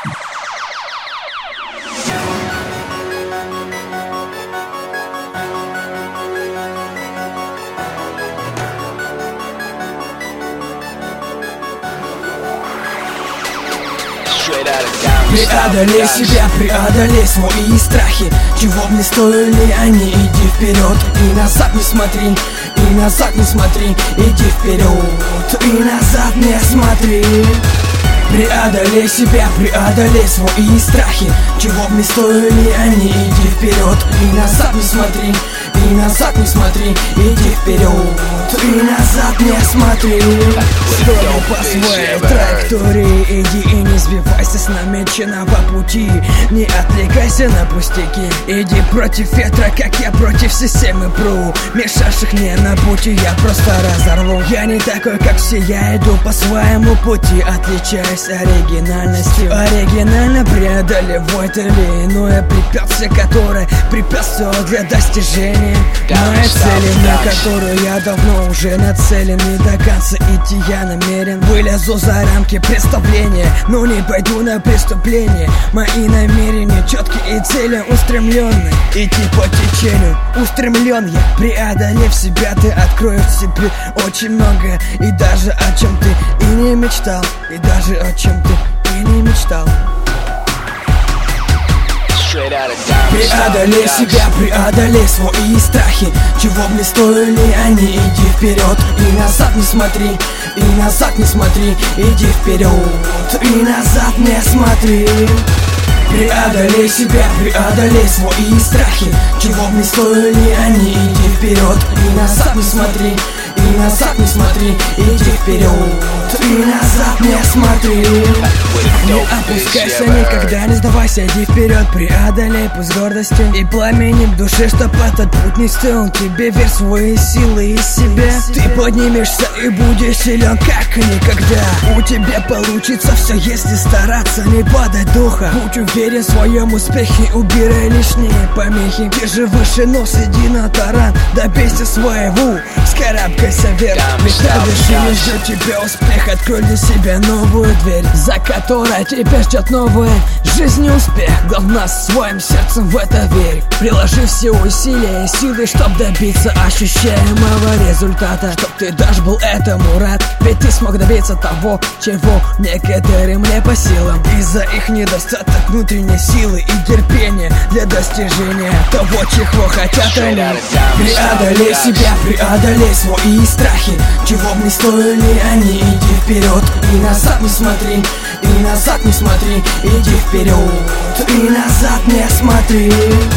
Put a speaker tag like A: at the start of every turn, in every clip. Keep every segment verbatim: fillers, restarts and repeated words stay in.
A: Преодолей себя, преодолей свои страхи. Чего б не стоили они, иди вперед и назад не смотри, и назад не смотри, иди вперед и назад не смотри. Преодолей себя, преодолей свои страхи. Чего б не стоили они, иди вперед и назад не смотри, и назад не смотри, иди вперед и назад не смотри. Стой по своей траектории, иди и не сбивайся с намеченного пути. Не отвлекайся на пустяки, иди против ветра, как я против системы пру. Мешавших мне на пути я просто разорву. Я не такой, как все, я иду по своему пути, отличаясь оригинальностью. Оригинально преодолевай то или иное препятствие, которое препятствие для достижения моей цели, на которую я давно уже нацелен. И до конца идти я намерен. Вылезу за рамки представления, но не пойду на преступление. Мои намерения четкие и цели устремленные. Идти по течению устремлен я. Преодолев себя, ты откроешь в себе очень много. И даже о чем ты и не мечтал, и даже о чем ты и не мечтал. Преодолей себя, преодолей свои страхи. Чего б не стоили они, иди вперед и назад не смотри, и назад не смотри, иди вперед и назад не смотри. Преодолей себя, преодолей свои страхи. Чего б не стоили они, иди вперед и назад не смотри, и назад не смотри, иди вперед и назад не смотри. Не опускайся, никогда не сдавайся, иди вперед, преодолей пусть гордости и пламени в душе, чтоб этот путь не стоил тебе. Верь в свои силы и себя. Ты поднимешься и будешь силен, как никогда. У тебя получится все, если стараться, не падать духа. Будь уверен в своем успехе, убирай лишние помехи. Держи выше нос, иди на таран, добейся своего, вскарабкайся вверх. Мечта вершины, ждет тебя успех. Открой для себя новую дверь, за которой тебя ждет новая жизнь и успех. Главное, своим сердцем в это верь. Приложи все усилия и силы, чтоб добиться ощущаемого результата. Чтоб ты даже был этому рад, ведь ты смог добиться того, чего некоторым не по силам. Из-за их недостаток внутренней силы и терпения для достижения того, чего хотят они. Преодолей себя, преодолей свои страхи. Чего б не стоили они, иди вперед и назад не смотри, и назад не смотри, иди вперед и назад не смотри.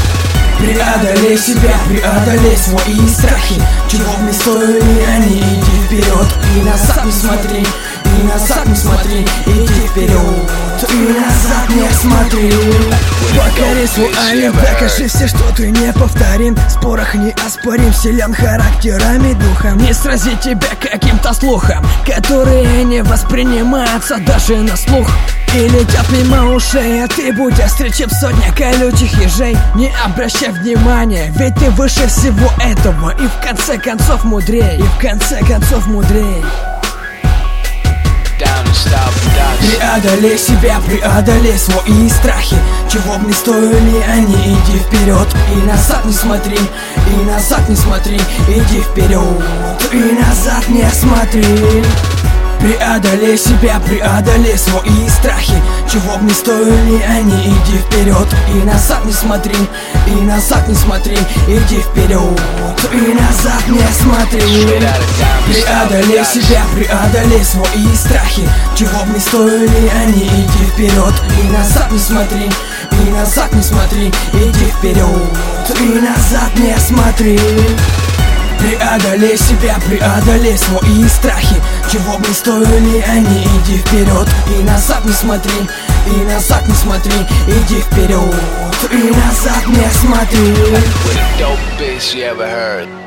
A: Преодолей себя, преодолей свои страхи. Чего б не стоили они, иди вперед и назад не смотри, и назад не смотри, иди вперед и назад не смотри. Покори свой алим, докажи все, что ты неповторим. В спорах не оспорим, силен характером и духом. Не срази тебя каким-то слухом, которые не воспринимаются даже на слух и летят мимо ушей. А ты будь встречи в сотне колючих ежей. Не обращай внимания, ведь ты выше всего этого. И в конце концов мудрей, и в конце концов мудрей. Преодолей себя, преодолей свои страхи. Чего б не стоили они, иди вперед и назад не смотри, и назад не смотри, иди вперед и назад не смотри. Преодолей себя, преодолей свои страхи. Чего б не стоили они, иди вперед и назад не смотри, и назад не смотри, иди вперед и назад не смотри. Преодолей себя, преодолей свои страхи. Чего б не стоили они, иди вперед и назад не смотри, и назад не смотри, иди вперед и назад не смотри. Преодолей себя, преодолей свои страхи. Чего б не стоили они, иди вперед и назад не смотри, и назад не смотри, иди вперед и назад не смотри.